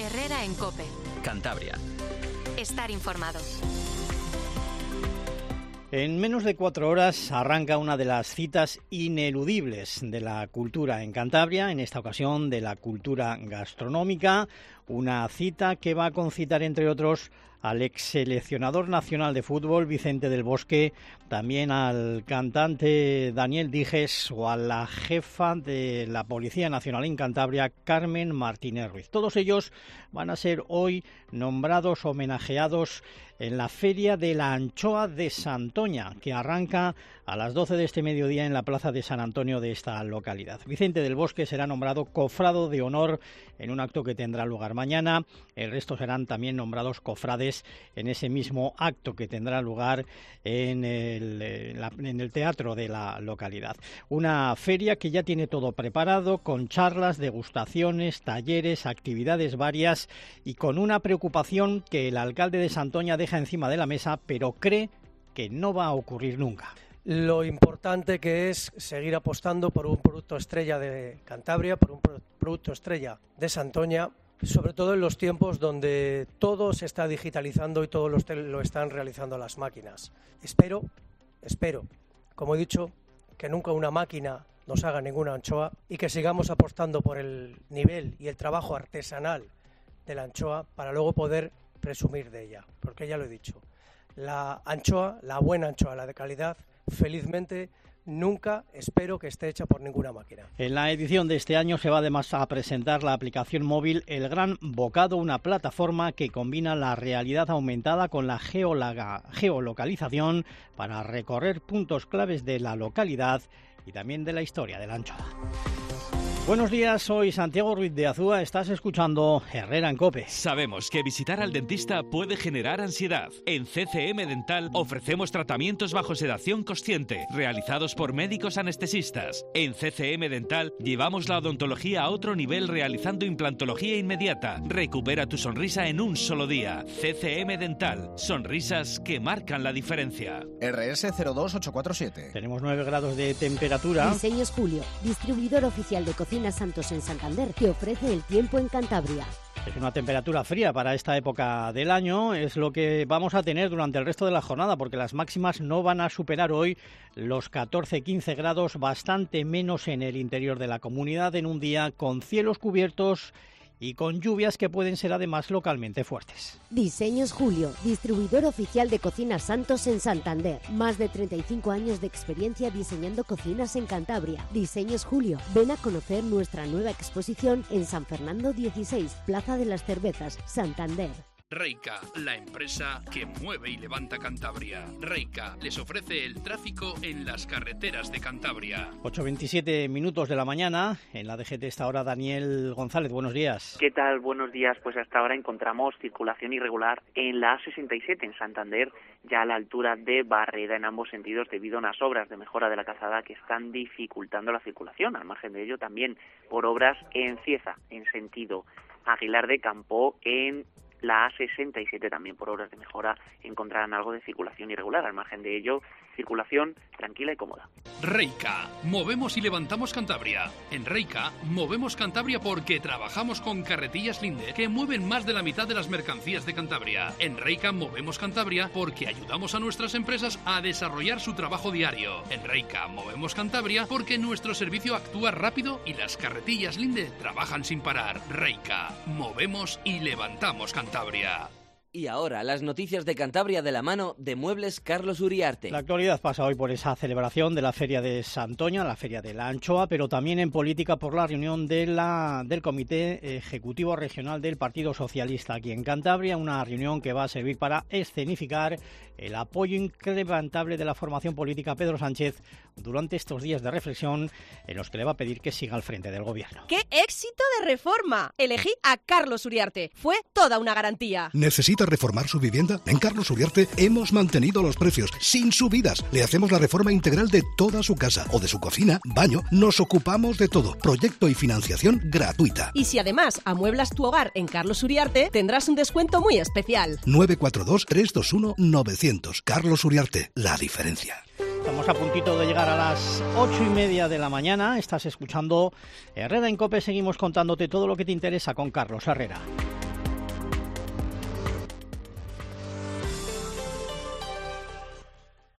Herrera en COPE. Cantabria. Estar informado. En menos de 4 horas arranca una de las citas ineludibles de la cultura en Cantabria, en esta ocasión de la cultura gastronómica, una cita que va a concitar, entre otros, al ex seleccionador nacional de fútbol Vicente del Bosque, también al cantante Daniel Dijes o a la jefa de la Policía Nacional en Cantabria, Carmen Martínez Ruiz. Todos ellos van a ser hoy nombrados, homenajeados en la Feria de la Anchoa de Santoña, que arranca a las 12 de este mediodía en la Plaza de San Antonio de esta localidad. Vicente del Bosque será nombrado cofrado de honor en un acto que tendrá lugar mañana. El resto serán también nombrados cofrades en ese mismo acto que tendrá lugar en el teatro de la localidad. Una feria que ya tiene todo preparado, con charlas, degustaciones, talleres, actividades varias y con una preocupación que el alcalde de Santoña deja encima de la mesa, pero cree que no va a ocurrir nunca. Lo importante que es seguir apostando por un producto estrella de Cantabria, por un producto estrella de Santoña, sobre todo en los tiempos donde todo se está digitalizando y todo lo están realizando las máquinas. Espero, como he dicho, que nunca una máquina nos haga ninguna anchoa y que sigamos apostando por el nivel y el trabajo artesanal de la anchoa para luego poder presumir de ella, porque ya lo he dicho, la anchoa, la buena anchoa, la de calidad, felizmente nunca espero que esté hecha por ninguna máquina. En la edición de este año se va además a presentar la aplicación móvil El Gran Bocado, una plataforma que combina la realidad aumentada con la geolocalización para recorrer puntos claves de la localidad y también de la historia de la anchoa. Buenos días, soy Santiago Ruiz de Azúa, estás escuchando Herrera en COPE. Sabemos que visitar al dentista puede generar ansiedad. En CCM Dental ofrecemos tratamientos bajo sedación consciente, realizados por médicos anestesistas. En CCM Dental llevamos la odontología a otro nivel realizando implantología inmediata. Recupera tu sonrisa en un solo día. CCM Dental, sonrisas que marcan la diferencia. RS 02847. Tenemos 9 grados de temperatura. Diseños Julio, distribuidor oficial de Cocina Santos en Santander, que ofrece el tiempo en Cantabria. Es una temperatura fría para esta época del año, es lo que vamos a tener durante el resto de la jornada, porque las máximas no van a superar hoy los 14-15 grados, bastante menos en el interior de la comunidad, en un día con cielos cubiertos y con lluvias que pueden ser además localmente fuertes. Diseños Julio, distribuidor oficial de Cocina Santos en Santander. Más de 35 años de experiencia diseñando cocinas en Cantabria. Diseños Julio, ven a conocer nuestra nueva exposición en San Fernando 16, Plaza de las Cervezas, Santander. Reica, la empresa que mueve y levanta Cantabria. Reica les ofrece el tráfico en las carreteras de Cantabria. 8:27 minutos de la mañana. En la DGT está ahora Daniel González. Buenos días. ¿Qué tal? Buenos días. Pues hasta ahora encontramos circulación irregular en la A67 en Santander, ya a la altura de Barreda en ambos sentidos debido a unas obras de mejora de la calzada que están dificultando la circulación. Al margen de ello también por obras en Cieza, en sentido Aguilar de Campo, en la A67 también por obras de mejora encontrarán algo de circulación irregular. Al margen de ello, circulación tranquila y cómoda. Reica, movemos y levantamos Cantabria. En Reica, movemos Cantabria porque trabajamos con Carretillas Linde, que mueven más de la mitad de las mercancías de Cantabria. En Reica, movemos Cantabria porque ayudamos a nuestras empresas a desarrollar su trabajo diario. En Reica, movemos Cantabria porque nuestro servicio actúa rápido y las Carretillas Linde trabajan sin parar. Reica, movemos y levantamos Cantabria. Y ahora, las noticias de Cantabria de la mano de Muebles Carlos Uriarte. La actualidad pasa hoy por esa celebración de la Feria de Santoña, la Feria de la Anchoa, pero también en política por la reunión del Comité Ejecutivo Regional del Partido Socialista aquí en Cantabria, una reunión que va a servir para escenificar el apoyo incrementable de la formación política a Pedro Sánchez durante estos días de reflexión en los que le va a pedir que siga al frente del gobierno. ¡Qué éxito de reforma! Elegí a Carlos Uriarte. Fue toda una garantía. ¿Necesita reformar su vivienda? En Carlos Uriarte hemos mantenido los precios sin subidas. Le hacemos la reforma integral de toda su casa o de su cocina, baño. Nos ocupamos de todo. Proyecto y financiación gratuita. Y si además amueblas tu hogar en Carlos Uriarte, tendrás un descuento muy especial. 942-321-900. Carlos Uriarte, la diferencia. Estamos a puntito de llegar a las 8:30 de la mañana. Estás escuchando Herrera en COPE. Seguimos contándote todo lo que te interesa con Carlos Herrera.